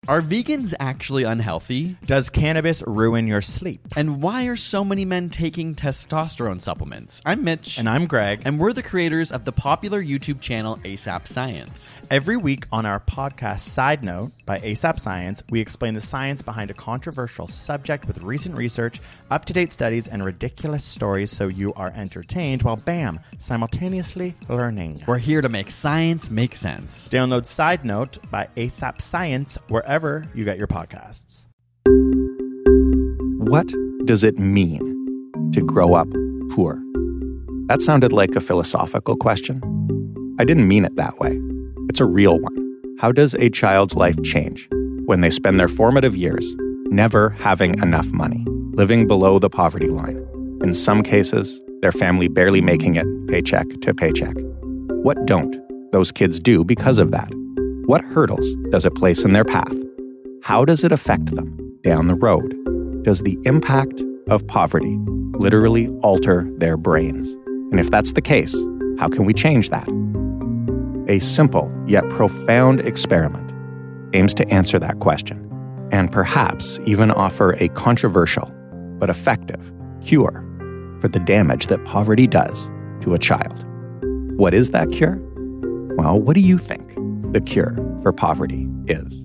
Are vegans actually unhealthy? Does cannabis ruin your sleep? And why are so many men taking testosterone supplements? I'm Mitch. And I'm Greg. And we're the creators of the popular YouTube channel ASAP Science. Every week on our podcast Side Note by ASAP Science, we explain the science behind a controversial subject with recent research, up-to-date studies, and ridiculous stories so you are entertained while, bam, simultaneously learning. We're here to make science make sense. Download Side Note by ASAP Science wherever you get your podcasts. What does it mean to grow up poor? That sounded like a philosophical question. I didn't mean it that way. It's a real one. How does a child's life change when they spend their formative years never having enough money, living below the poverty line? In some cases, their family barely making it paycheck to paycheck. What don't those kids do because of that? What hurdles does it place in their path? How does it affect them down the road? Does the impact of poverty literally alter their brains? And if that's the case, how can we change that? A simple yet profound experiment aims to answer that question and perhaps even offer a controversial but effective cure for the damage that poverty does to a child. What is that cure? Well, what do you think the cure for poverty is?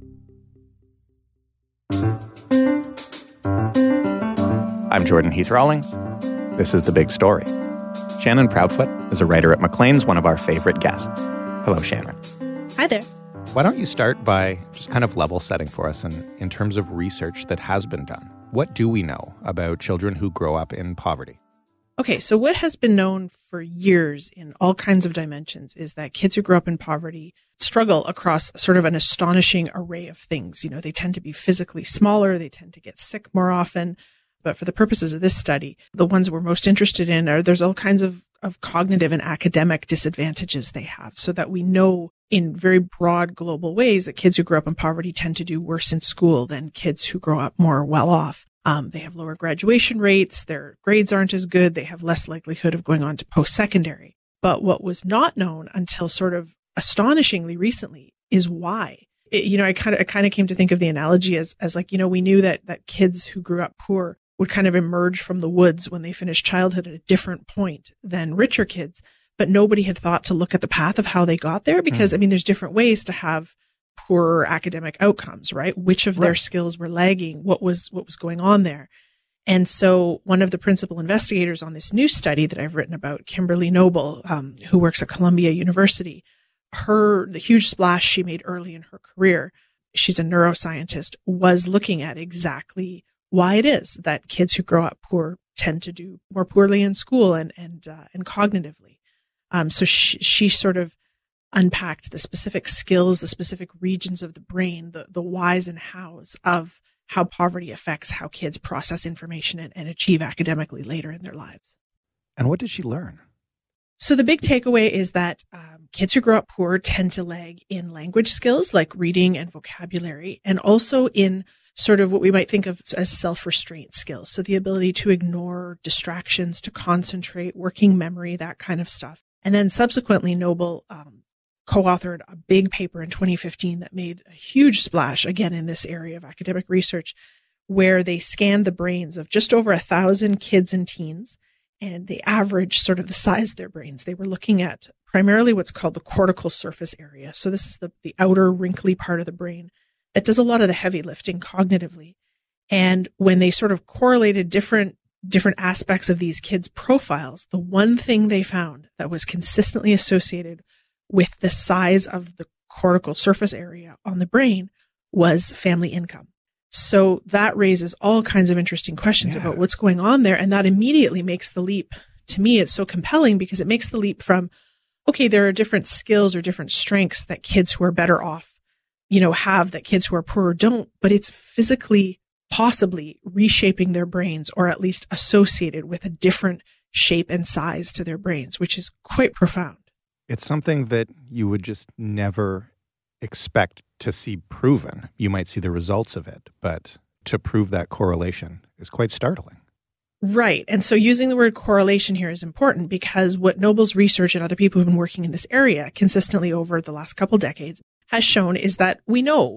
I'm Jordan Heath Rawlings. This is The Big Story. Shannon Proudfoot is a writer at Maclean's, one of our favorite guests. Hello, Shannon. Hi there. Why don't you start by just kind of level setting for us in terms of research that has been done? What do we know about children who grow up in poverty? Okay, so what has been known for years in all kinds of dimensions is that kids who grow up in poverty struggle across sort of an astonishing array of things. You know, they tend to be physically smaller, they tend to get sick more often. But for the purposes of this study, the ones we're most interested in are there's all kinds of cognitive and academic disadvantages they have, so that we know in very broad global ways that kids who grow up in poverty tend to do worse in school than kids who grow up more well off. They have lower graduation rates, their grades aren't as good, they have less likelihood of going on to post-secondary. But what was not known until sort of astonishingly recently is why. I kind of came to think of the analogy as like, we knew that kids who grew up poor would kind of emerge from the woods when they finished childhood at a different point than richer kids. But nobody had thought to look at the path of how they got there because, there's different ways to have poorer academic outcomes, right? Which of their skills were lagging? What was going on there? And so one of the principal investigators on this new study that I've written about, Kimberly Noble, who works at Columbia University, the huge splash she made early in her career, she's a neuroscientist, was looking at exactly why it is that kids who grow up poor tend to do more poorly in school and cognitively. So she sort of unpacked the specific skills, the specific regions of the brain, the whys and hows of how poverty affects how kids process information and achieve academically later in their lives. And what did she learn? So the big takeaway is that kids who grow up poor tend to lag in language skills like reading and vocabulary, and also in sort of what we might think of as self-restraint skills. So the ability to ignore distractions, to concentrate, working memory, that kind of stuff. And then subsequently, Noble co-authored a big paper in 2015 that made a huge splash, again, in this area of academic research, where they scanned the brains of just over 1,000 kids and teens, and they averaged sort of the size of their brains. They were looking at primarily what's called the cortical surface area. So this is the outer wrinkly part of the brain that does a lot of the heavy lifting cognitively. And when they sort of correlated different aspects of these kids' profiles, the one thing they found that was consistently associated with the size of the cortical surface area on the brain was family income. So that raises all kinds of interesting questions about what's going on there. And that immediately makes the leap. To me, it's so compelling because it makes the leap from, okay, there are different skills or different strengths that kids who are better off, have that kids who are poorer don't, but it's physically possibly reshaping their brains, or at least associated with a different shape and size to their brains, which is quite profound. It's something that you would just never expect to see proven. You might see the results of it, but to prove that correlation is quite startling. Right. And so using the word correlation here is important because what Noble's research and other people who've been working in this area consistently over the last couple decades has shown is that we know that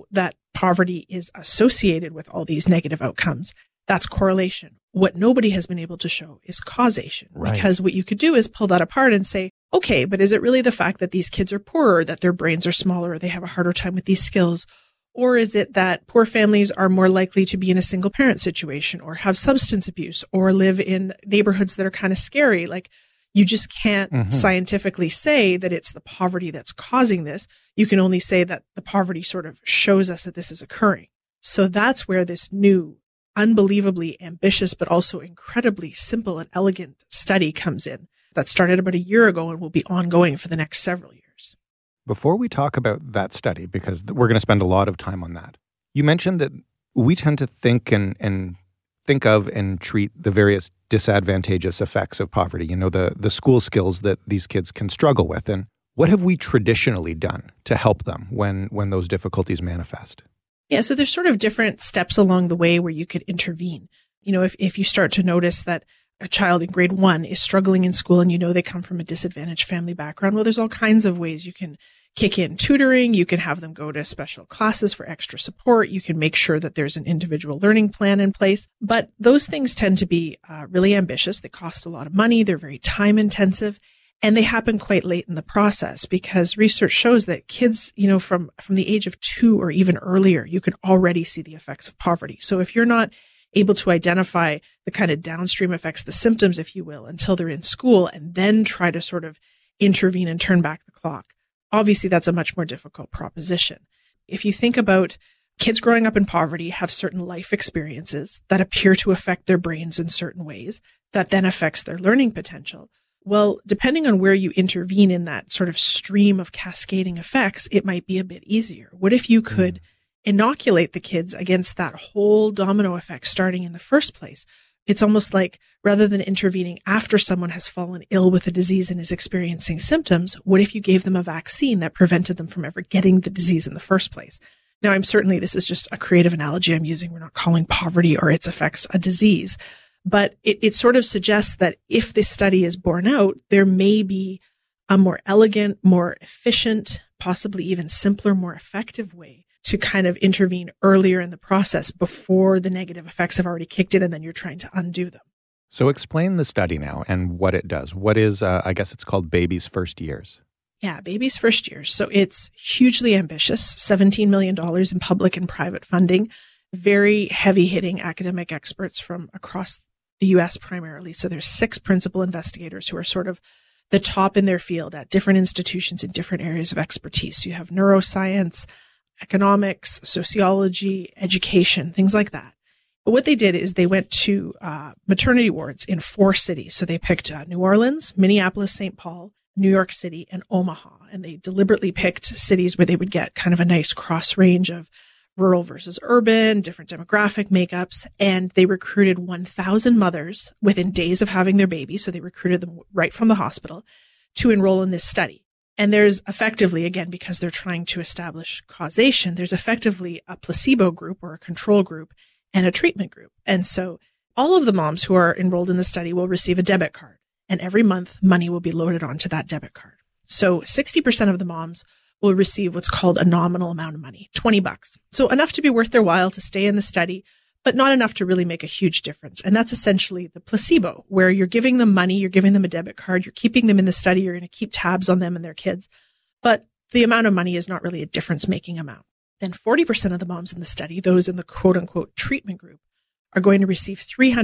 poverty is associated with all these negative outcomes. That's correlation. What nobody has been able to show is causation. Right. Because what you could do is pull that apart and say, okay, but is it really the fact that these kids are poorer, that their brains are smaller, or they have a harder time with these skills? Or is it that poor families are more likely to be in a single parent situation or have substance abuse or live in neighborhoods that are kind of scary? Like, you just can't scientifically say that it's the poverty that's causing this. You can only say that the poverty sort of shows us that this is occurring. So that's where this new, unbelievably ambitious, but also incredibly simple and elegant study comes in that started about a year ago and will be ongoing for the next several years. Before we talk about that study, because we're going to spend a lot of time on that, you mentioned that we tend to think and think of and treat the various disadvantageous effects of poverty, the school skills that these kids can struggle with. And what have we traditionally done to help them when those difficulties manifest? Yeah, so there's sort of different steps along the way where you could intervene. If you start to notice that a child in grade 1 is struggling in school and they come from a disadvantaged family background, well, there's all kinds of ways you can kick in tutoring. You can have them go to special classes for extra support. You can make sure that there's an individual learning plan in place. But those things tend to be really ambitious. They cost a lot of money. They're very time intensive. And they happen quite late in the process because research shows that kids, from the age of 2 or even earlier, you can already see the effects of poverty. So if you're not able to identify the kind of downstream effects, the symptoms, if you will, until they're in school and then try to sort of intervene and turn back the clock, obviously that's a much more difficult proposition. If you think about kids growing up in poverty have certain life experiences that appear to affect their brains in certain ways that then affects their learning potential. Well, depending on where you intervene in that sort of stream of cascading effects, it might be a bit easier. What if you could inoculate the kids against that whole domino effect starting in the first place? It's almost like rather than intervening after someone has fallen ill with a disease and is experiencing symptoms, what if you gave them a vaccine that prevented them from ever getting the disease in the first place? Now, this is just a creative analogy I'm using. We're not calling poverty or its effects a disease. But it sort of suggests that if this study is borne out, there may be a more elegant, more efficient, possibly even simpler, more effective way to kind of intervene earlier in the process before the negative effects have already kicked in and then you're trying to undo them. So explain the study now and what it does. What is, I guess it's called Baby's First Years. Yeah, Baby's First Years. So it's hugely ambitious, $17 million in public and private funding, very heavy-hitting academic experts from across the U.S. primarily. So there's 6 principal investigators who are sort of the top in their field at different institutions in different areas of expertise. So you have neuroscience, economics, sociology, education, things like that. But what they did is they went to maternity wards in 4 cities. So they picked New Orleans, Minneapolis, St. Paul, New York City, and Omaha. And they deliberately picked cities where they would get kind of a nice cross range of rural versus urban, different demographic makeups. And they recruited 1,000 mothers within days of having their baby. So they recruited them right from the hospital to enroll in this study. And there's effectively, again, because they're trying to establish causation, there's effectively a placebo group or a control group and a treatment group. And so all of the moms who are enrolled in the study will receive a debit card. And every month, money will be loaded onto that debit card. So 60% of the moms will receive what's called a nominal amount of money, $20. So enough to be worth their while to stay in the study, but not enough to really make a huge difference. And that's essentially the placebo, where you're giving them money, you're giving them a debit card, you're keeping them in the study, you're going to keep tabs on them and their kids. But the amount of money is not really a difference-making amount. Then 40% of the moms in the study, those in the quote-unquote treatment group, are going to receive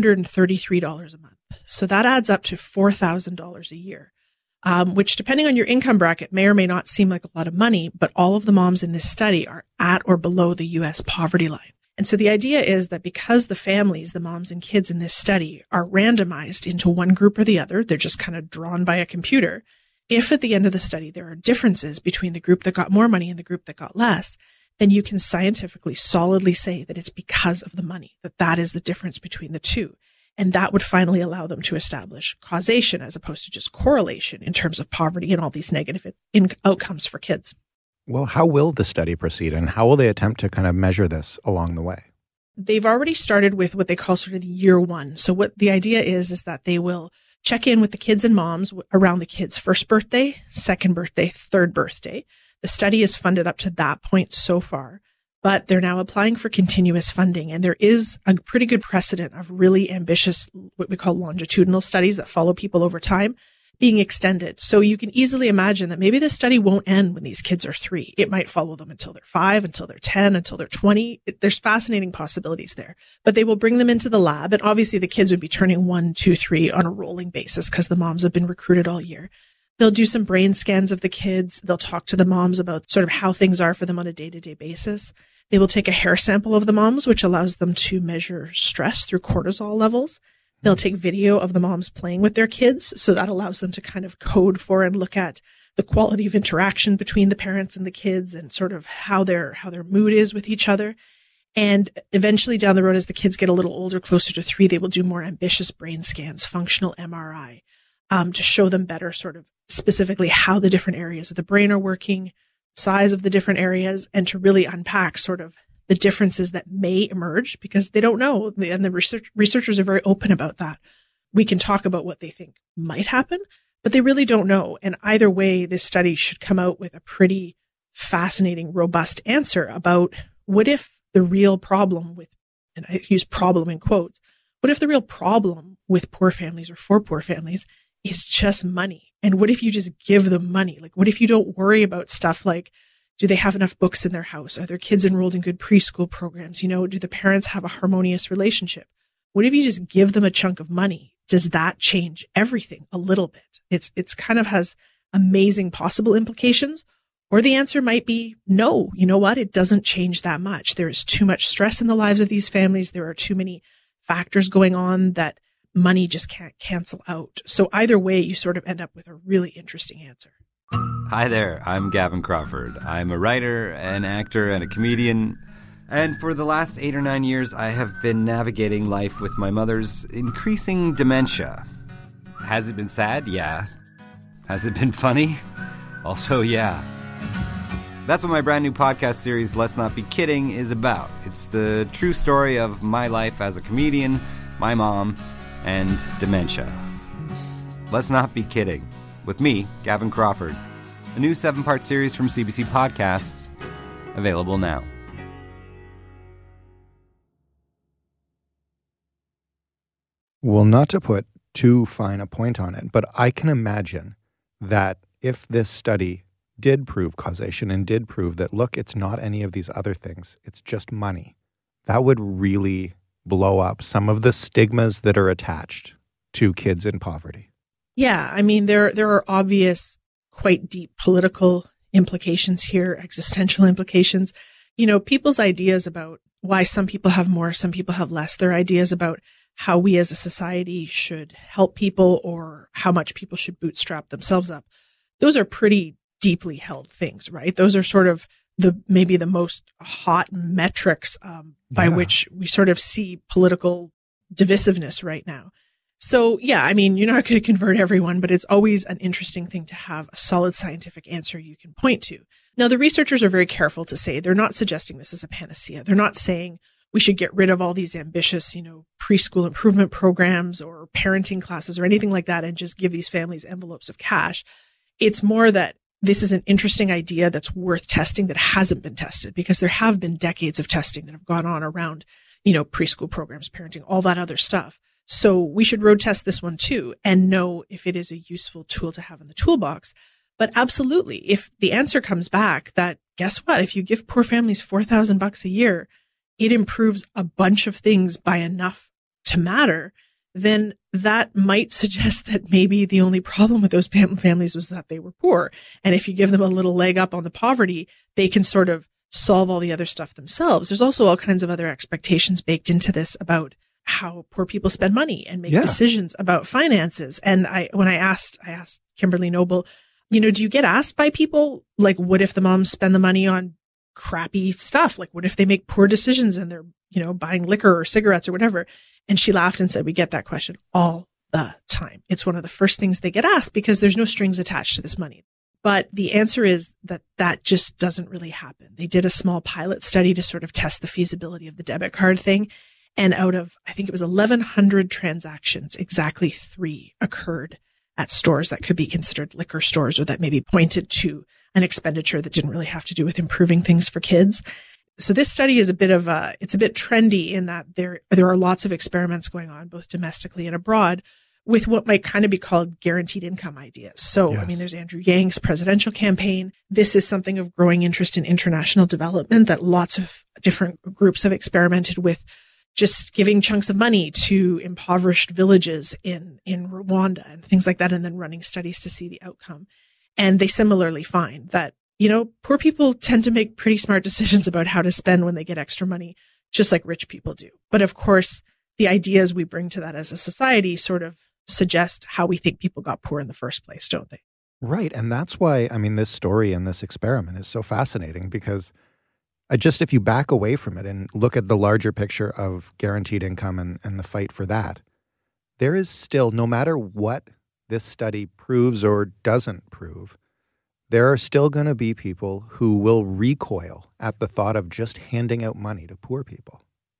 $333 a month. So that adds up to $4,000 a year. Which depending on your income bracket may or may not seem like a lot of money, but all of the moms in this study are at or below the U.S. poverty line. And so the idea is that because the families, the moms and kids in this study are randomized into one group or the other, they're just kind of drawn by a computer. If at the end of the study there are differences between the group that got more money and the group that got less, then you can scientifically solidly say that it's because of the money, that is the difference between the two. And that would finally allow them to establish causation as opposed to just correlation in terms of poverty and all these negative outcomes for kids. Well, how will the study proceed and how will they attempt to kind of measure this along the way? They've already started with what they call sort of the year 1. So what the idea is that they will check in with the kids and moms around the kids' first birthday, second birthday, third birthday. The study is funded up to that point so far. but they're now applying for continuous funding. And there is a pretty good precedent of really ambitious, what we call longitudinal studies that follow people over time being extended. So you can easily imagine that maybe this study won't end when these kids are 3. It might follow them until they're 5, until they're 10, until they're 20. There's fascinating possibilities there, but they will bring them into the lab. And obviously the kids would be turning 1, 2, 3 on a rolling basis because the moms have been recruited all year. They'll do some brain scans of the kids. They'll talk to the moms about sort of how things are for them on a day-to-day basis. They will take a hair sample of the moms, which allows them to measure stress through cortisol levels. They'll take video of the moms playing with their kids. So that allows them to kind of code for and look at the quality of interaction between the parents and the kids and sort of how their mood is with each other. And eventually down the road, as the kids get a little older, closer to 3, they will do more ambitious brain scans, functional MRI, to show them better sort of specifically how the different areas of the brain are working, size of the different areas, and to really unpack sort of the differences that may emerge because they don't know. And the researchers are very open about that. We can talk about what they think might happen, but they really don't know. And either way, this study should come out with a pretty fascinating, robust answer about what if the real problem with, and I use problem in quotes, what if the real problem with poor families or for poor families is just money? And what if you just give them money? Like, what if you don't worry about stuff like, do they have enough books in their house? Are their kids enrolled in good preschool programs? You know, do the parents have a harmonious relationship? What if you just give them a chunk of money? Does that change everything a little bit? It's kind of has amazing possible implications. Or the answer might be no. You know what? It doesn't change that much. There is too much stress in the lives of these families. There are too many factors going on that money just can't cancel out. So either way, you sort of end up with a really interesting answer. Hi there, I'm Gavin Crawford. I'm a writer, an actor, and a comedian. And for the last 8 or 9 years, I have been navigating life with my mother's increasing dementia. Has it been sad? Yeah. Has it been funny? Also, yeah. That's what my brand new podcast series, Let's Not Be Kidding, is about. It's the true story of my life as a comedian, my mom, and dementia. Let's Not Be Kidding. With me, Gavin Crawford. A new 7-part series from CBC Podcasts, available now. Well, not to put too fine a point on it, but I can imagine that if this study did prove causation and did prove that, look, it's not any of these other things, it's just money, that would really blow up some of the stigmas that are attached to kids in poverty. Yeah, I mean, there are obvious, quite deep political implications here, existential implications. You know, people's ideas about why some people have more, some people have less, their ideas about how we as a society should help people or how much people should bootstrap themselves up. Those are pretty deeply held things, right? Those are sort of maybe the most hot metrics by which we sort of see political divisiveness right now. So yeah, I mean, you're not going to convert everyone, but it's always an interesting thing to have a solid scientific answer you can point to. Now, the researchers are very careful to say they're not suggesting this is a panacea. They're not saying we should get rid of all these ambitious, preschool improvement programs or parenting classes or anything like that and just give these families envelopes of cash. It's more that this is an interesting idea that's worth testing that hasn't been tested because there have been decades of testing that have gone on around, preschool programs, parenting, all that other stuff. So we should road test this one too and know if it is a useful tool to have in the toolbox. But absolutely, if the answer comes back that, guess what? If you give poor families $4,000 a year, it improves a bunch of things by enough to matter, then that might suggest that maybe the only problem with those families was that they were poor. And if you give them a little leg up on the poverty, they can sort of solve all the other stuff themselves. There's also all kinds of other expectations baked into this about how poor people spend money and make decisions about finances. And when I asked Kimberly Noble, do you get asked by people, like, what if the moms spend the money on crappy stuff? Like, what if they make poor decisions and they're, buying liquor or cigarettes or whatever? And she laughed and said, we get that question all the time. It's one of the first things they get asked because there's no strings attached to this money. But the answer is that just doesn't really happen. They did a small pilot study to sort of test the feasibility of the debit card thing. And out of, I think it was 1,100 transactions, exactly 3 occurred at stores that could be considered liquor stores or that maybe pointed to an expenditure that didn't really have to do with improving things for kids. So this study is it's a bit trendy in that there are lots of experiments going on, both domestically and abroad, with what might kind of be called guaranteed income ideas. So, Yes. I mean, there's Andrew Yang's presidential campaign. This is something of growing interest in international development that lots of different groups have experimented with, just giving chunks of money to impoverished villages in Rwanda and things like that, and then running studies to see the outcome. And they similarly find that, poor people tend to make pretty smart decisions about how to spend when they get extra money, just like rich people do. But of course, the ideas we bring to that as a society sort of suggest how we think people got poor in the first place, don't they? Right. And that's why, this story and this experiment is so fascinating, because if you back away from it and look at the larger picture of guaranteed income and the fight for that, there is still, no matter what this study proves or doesn't prove, there are still going to be people who will recoil at the thought of just handing out money to poor people.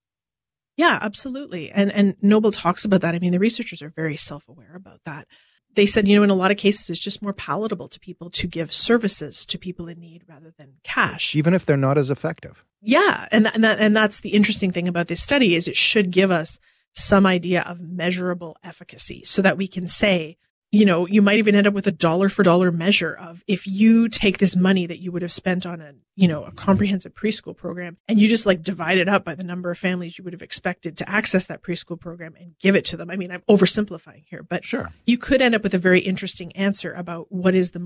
Yeah, absolutely. And Noble talks about that. I mean, the researchers are very self-aware about that. They said, in a lot of cases, it's just more palatable to people to give services to people in need rather than cash. Even if they're not as effective. Yeah. And that's the interesting thing about this study is it should give us some idea of measurable efficacy so that we can say, you might even end up with a dollar for dollar measure of if you take this money that you would have spent on a comprehensive preschool program and you just divide it up by the number of families you would have expected to access that preschool program and give it to them. I mean, I'm oversimplifying here, but Sure. You could end up with a very interesting answer about what is the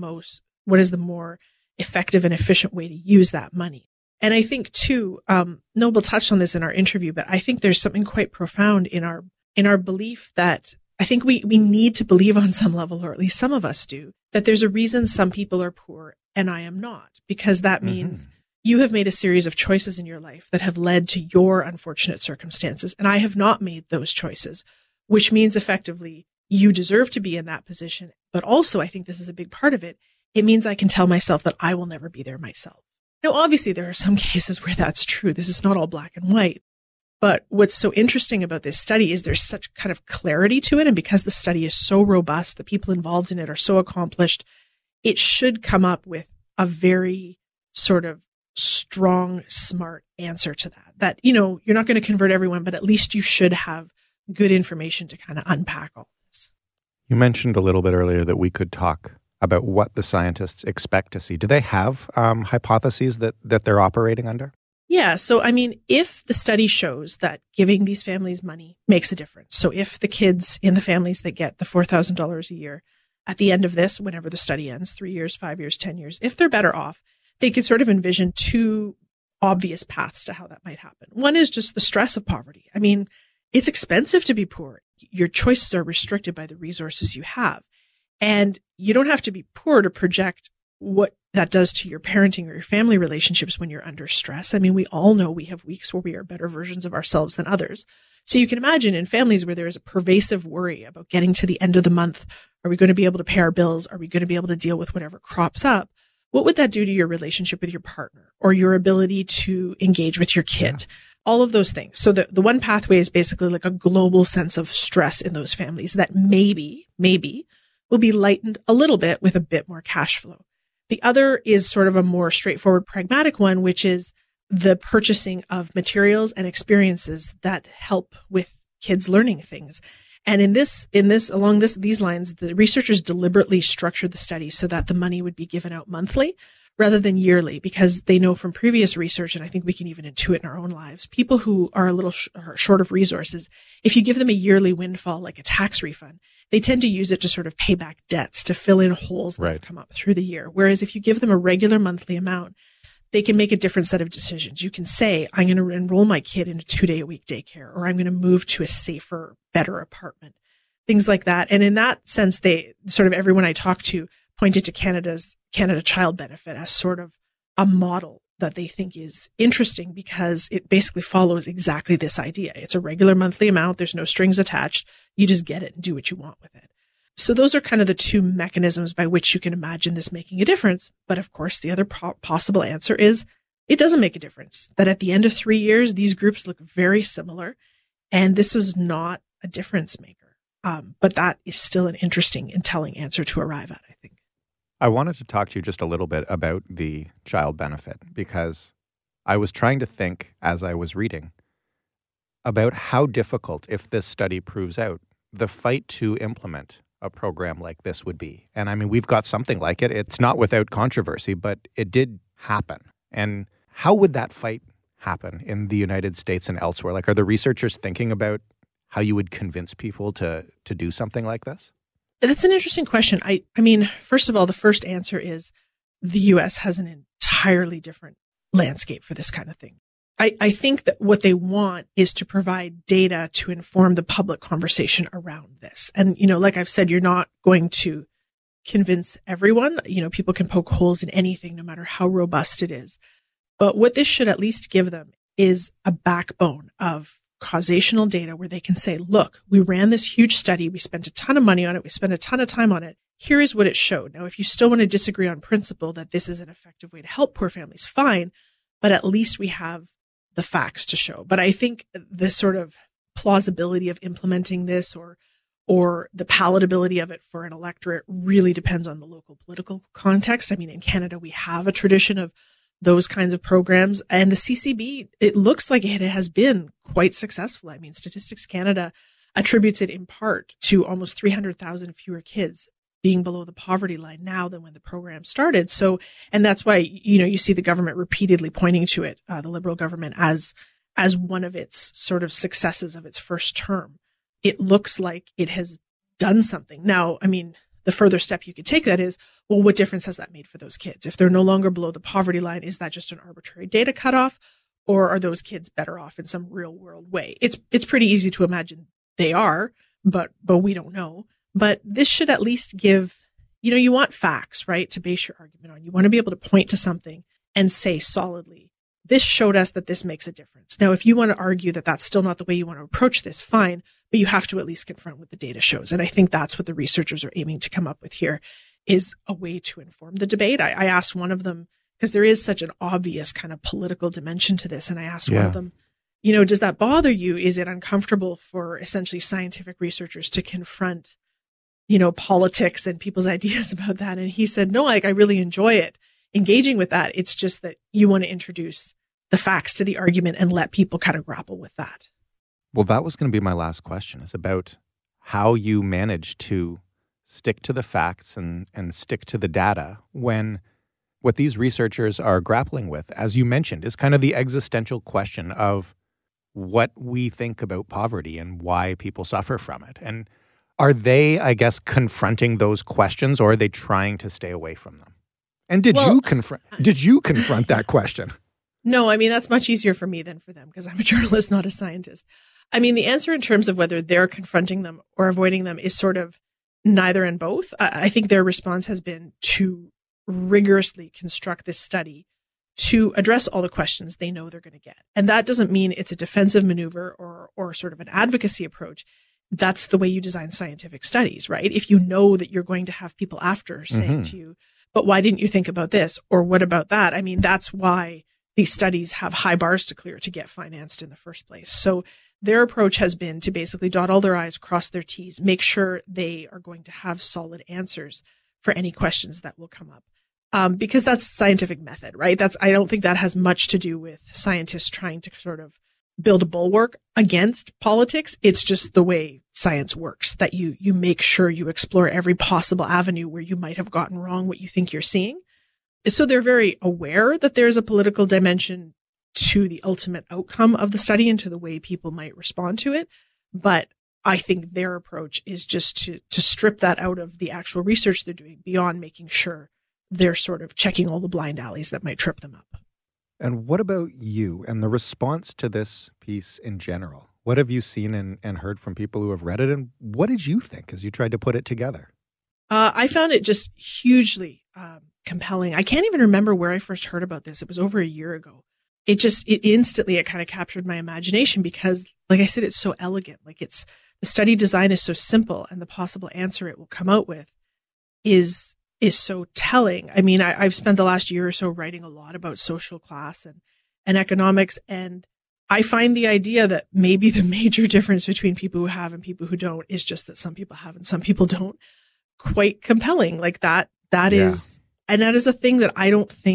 more effective and efficient way to use that money. And I think too, Noble touched on this in our interview, but I think there's something quite profound in our belief that I think we need to believe on some level, or at least some of us do, that there's a reason some people are poor and I am not, because that means you have made a series of choices in your life that have led to your unfortunate circumstances. And I have not made those choices, which means effectively you deserve to be in that position. But also, I think this is a big part of it. It means I can tell myself that I will never be there myself. Now, obviously, there are some cases where that's true. This is not all black and white. But what's so interesting about this study is there's such kind of clarity to it. And because the study is so robust, the people involved in it are so accomplished, it should come up with a very sort of strong, smart answer to that. That, you're not going to convert everyone, but at least you should have good information to kind of unpack all this. You mentioned a little bit earlier that we could talk about what the scientists expect to see. Do they have hypotheses that they're operating under? Yeah. So, if the study shows that giving these families money makes a difference. So if the kids in the families that get the $4,000 a year at the end of this, whenever the study ends, 3 years, 5 years, 10 years, if they're better off, they could sort of envision two obvious paths to how that might happen. One is just the stress of poverty. It's expensive to be poor. Your choices are restricted by the resources you have. And you don't have to be poor to project what that does to your parenting or your family relationships when you're under stress. We all know we have weeks where we are better versions of ourselves than others. So you can imagine in families where there is a pervasive worry about getting to the end of the month, are we going to be able to pay our bills? Are we going to be able to deal with whatever crops up? What would that do to your relationship with your partner or your ability to engage with your kid? Yeah. All of those things. So the one pathway is basically like a global sense of stress in those families that maybe will be lightened a little bit with a bit more cash flow. The other is sort of a more straightforward, pragmatic one, which is the purchasing of materials and experiences that help with kids learning things. And along these lines, the researchers deliberately structured the study so that the money would be given out monthly rather than yearly, because they know from previous research, and I think we can even intuit in our own lives, people who are a little short of resources, if you give them a yearly windfall, like a tax refund, they tend to use it to sort of pay back debts, to fill in holes that have come up through the year. Whereas if you give them a regular monthly amount, they can make a different set of decisions. You can say, I'm going to enroll my kid in a 2-day-a-week daycare, or I'm going to move to a safer, better apartment, things like that. And in that sense, they sort of, everyone I talked to pointed to Canada Child Benefit as sort of a model that they think is interesting because it basically follows exactly this idea. It's a regular monthly amount. There's no strings attached. You just get it and do what you want with it. So those are kind of the two mechanisms by which you can imagine this making a difference. But of course, the other possible answer is it doesn't make a difference. That at the end of 3 years, these groups look very similar. And this is not a difference maker. But that is still an interesting and telling answer to arrive at, I think. I wanted to talk to you just a little bit about the child benefit because I was trying to think as I was reading about how difficult, if this study proves out, the fight to implement a program like this would be. And I mean, we've got something like it. It's not without controversy, but it did happen. And how would that fight happen in the United States and elsewhere? Like, are the researchers thinking about how you would convince people to do something like this? That's an interesting question. I mean, first of all, the first answer is the U.S. has an entirely different landscape for this kind of thing. I think that what they want is to provide data to inform the public conversation around this. And, like I've said, you're not going to convince everyone. People can poke holes in anything, no matter how robust it is. But what this should at least give them is a backbone of causational data where they can say, look, we ran this huge study. We spent a ton of money on it. We spent a ton of time on it. Here is what it showed. Now, if you still want to disagree on principle that this is an effective way to help poor families, fine. But at least we have the facts to show. But I think the sort of plausibility of implementing this or the palatability of it for an electorate really depends on the local political context. I mean, in Canada, we have a tradition of those kinds of programs. And the CCB, it looks like it has been quite successful. I mean, Statistics Canada attributes it in part to almost 300,000 fewer kids being below the poverty line now than when the program started. So, and that's why, you see the government repeatedly pointing to it, the Liberal government, as one of its sort of successes of its first term. It looks like it has done something. Now, I mean, the further step you could take that is, well, what difference has that made for those kids? If they're no longer below the poverty line, is that just an arbitrary data cutoff? Or are those kids better off in some real world way? It's pretty easy to imagine they are, but we don't know. But this should at least give, you want facts, right, to base your argument on. You want to be able to point to something and say solidly, this showed us that this makes a difference. Now, if you want to argue that that's still not the way you want to approach this, fine, but you have to at least confront what the data shows. And I think that's what the researchers are aiming to come up with here, is a way to inform the debate. I asked one of them, because there is such an obvious kind of political dimension to this, and I asked one of them, does that bother you? Is it uncomfortable for essentially scientific researchers to confront politics and people's ideas about that? And he said, no, I really enjoy it, engaging with that. It's just that you want to introduce the facts to the argument and let people kind of grapple with that. Well, that was going to be my last question, is about how you manage to stick to the facts and stick to the data when what these researchers are grappling with, as you mentioned, is kind of the existential question of what we think about poverty and why people suffer from it. And are they, I guess, confronting those questions, or are they trying to stay away from them? And did you confront that question? No, I mean, that's much easier for me than for them, because I'm a journalist, not a scientist. I mean, the answer in terms of whether they're confronting them or avoiding them is sort of neither and both. I think their response has been to rigorously construct this study to address all the questions they know they're going to get. And that doesn't mean it's a defensive maneuver or sort of an advocacy approach. That's the way you design scientific studies, right? If you know that you're going to have people after saying to you, but why didn't you think about this? Or what about that? I mean, that's why these studies have high bars to clear to get financed in the first place. So their approach has been to basically dot all their I's, cross their T's, make sure they are going to have solid answers for any questions that will come up. Because that's scientific method, right? I don't think that has much to do with scientists trying to sort of build a bulwark against politics. It's just the way science works, that you make sure you explore every possible avenue where you might have gotten wrong what you think you're seeing. So they're very aware that there's a political dimension to the ultimate outcome of the study and to the way people might respond to it. But I think their approach is just to strip that out of the actual research they're doing, beyond making sure they're sort of checking all the blind alleys that might trip them up. And what about you and the response to this piece in general? What have you seen and heard from people who have read it? And what did you think as you tried to put it together? I found it just hugely compelling. I can't even remember where I first heard about this. It was over a year ago. It kind of captured my imagination because, like I said, it's so elegant. Like the study design is so simple, and the possible answer it will come out with is so telling. I mean, I've spent the last year or so writing a lot about social class and economics, and I find the idea that maybe the major difference between people who have and people who don't is just that some people have and some people don't, quite compelling. Like that is, and that is a thing that I don't think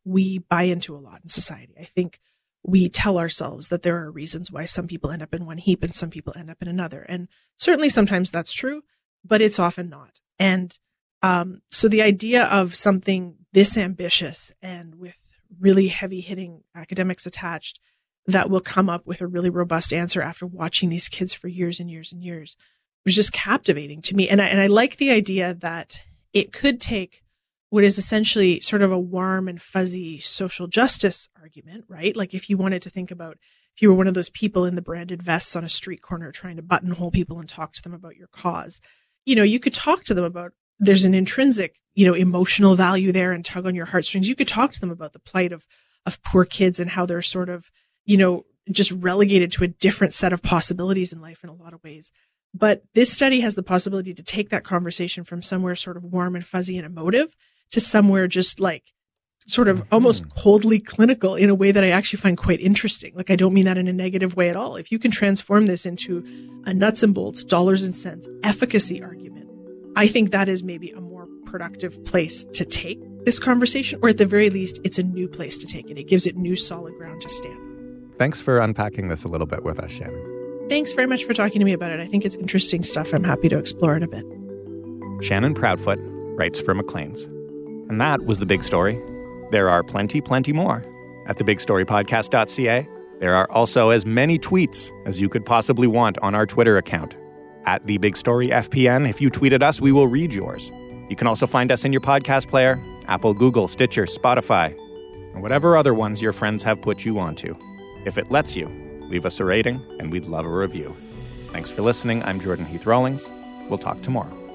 we buy into a lot in society. I think we tell ourselves that there are reasons why some people end up in one heap and some people end up in another. And certainly sometimes that's true, but it's often not. And so the idea of something this ambitious and with really heavy hitting academics attached that will come up with a really robust answer after watching these kids for years and years and years was just captivating to me. And I like the idea that it could take what is essentially sort of a warm and fuzzy social justice argument, right? Like if you wanted to think about, if you were one of those people in the branded vests on a street corner trying to buttonhole people and talk to them about your cause, you could talk to them about, there's an intrinsic, emotional value there and tug on your heartstrings. You could talk to them about the plight of poor kids and how they're sort of, just relegated to a different set of possibilities in life in a lot of ways. But this study has the possibility to take that conversation from somewhere sort of warm and fuzzy and emotive to somewhere just like sort of almost coldly clinical in a way that I actually find quite interesting. Like, I don't mean that in a negative way at all. If you can transform this into a nuts and bolts, dollars and cents efficacy argument, I think that is maybe a more productive place to take this conversation, or at the very least, it's a new place to take it. It gives it new solid ground to stand on. Thanks for unpacking this a little bit with us, Shannon. Thanks very much for talking to me about it. I think it's interesting stuff. I'm happy to explore it a bit. Shannon Proudfoot writes for Maclean's. And that was The Big Story. There are plenty more at thebigstorypodcast.ca. There are also as many tweets as you could possibly want on our Twitter account, at TheBigStoryFPN. If you tweet at us, we will read yours. You can also find us in your podcast player, Apple, Google, Stitcher, Spotify, and whatever other ones your friends have put you onto. If it lets you, leave us a rating, and we'd love a review. Thanks for listening. I'm Jordan Heath Rawlings. We'll talk tomorrow.